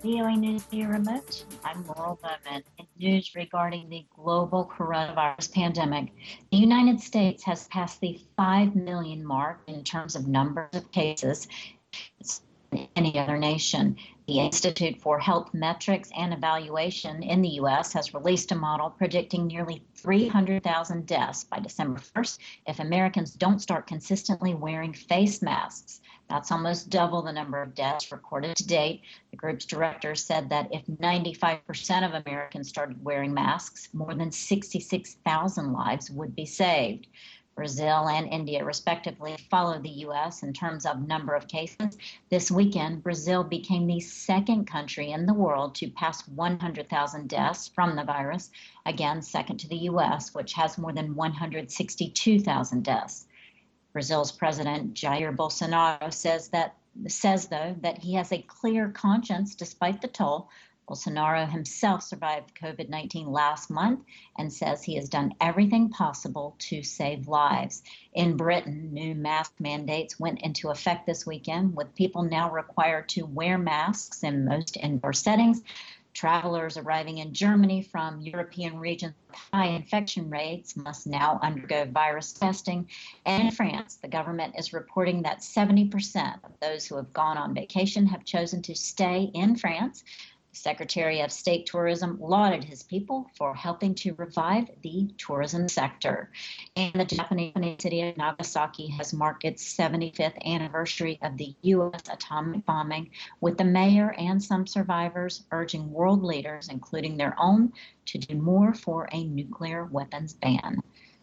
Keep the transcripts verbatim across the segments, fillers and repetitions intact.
V O A News via remote. I'm Laurel Bowman. In news regarding the global coronavirus pandemic, the United States has passed the five million mark in terms of numbers of cases than any other nation. The Institute for Health Metrics and Evaluation in the U S has released a model predicting nearly three hundred thousand deaths by December first if Americans don't start consistently wearing face masks. That's almost double the number of deaths recorded to date. The group's director said that if ninety-five percent of Americans started wearing masks, more than sixty-six thousand lives would be saved. Brazil and India, respectively, follow the U S in terms of number of cases. This weekend, Brazil became the second country in the world to pass one hundred thousand deaths from the virus, again, second to the U S, which has more than one hundred sixty-two thousand deaths. Brazil's President Jair Bolsonaro says that says though that he has a clear conscience despite the toll. Bolsonaro himself survived COVID nineteen last month and says he has done everything possible to save lives. In Britain, new mask mandates went into effect this weekend, with people now required to wear masks in most indoor settings. Travelers arriving in Germany from European regions with high infection rates must now undergo virus testing. And in France, the government is reporting that seventy percent of those who have gone on vacation have chosen to stay in France. The Secretary of State Tourism lauded his people for helping to revive the tourism sector. And the Japanese city of Nagasaki has marked its seventy-fifth anniversary of the U S atomic bombing, with the mayor and some survivors urging world leaders, including their own, to do more for a nuclear weapons ban.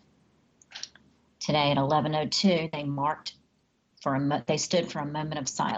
Today at eleven oh two, they marked for a mo- they stood for a moment of silence.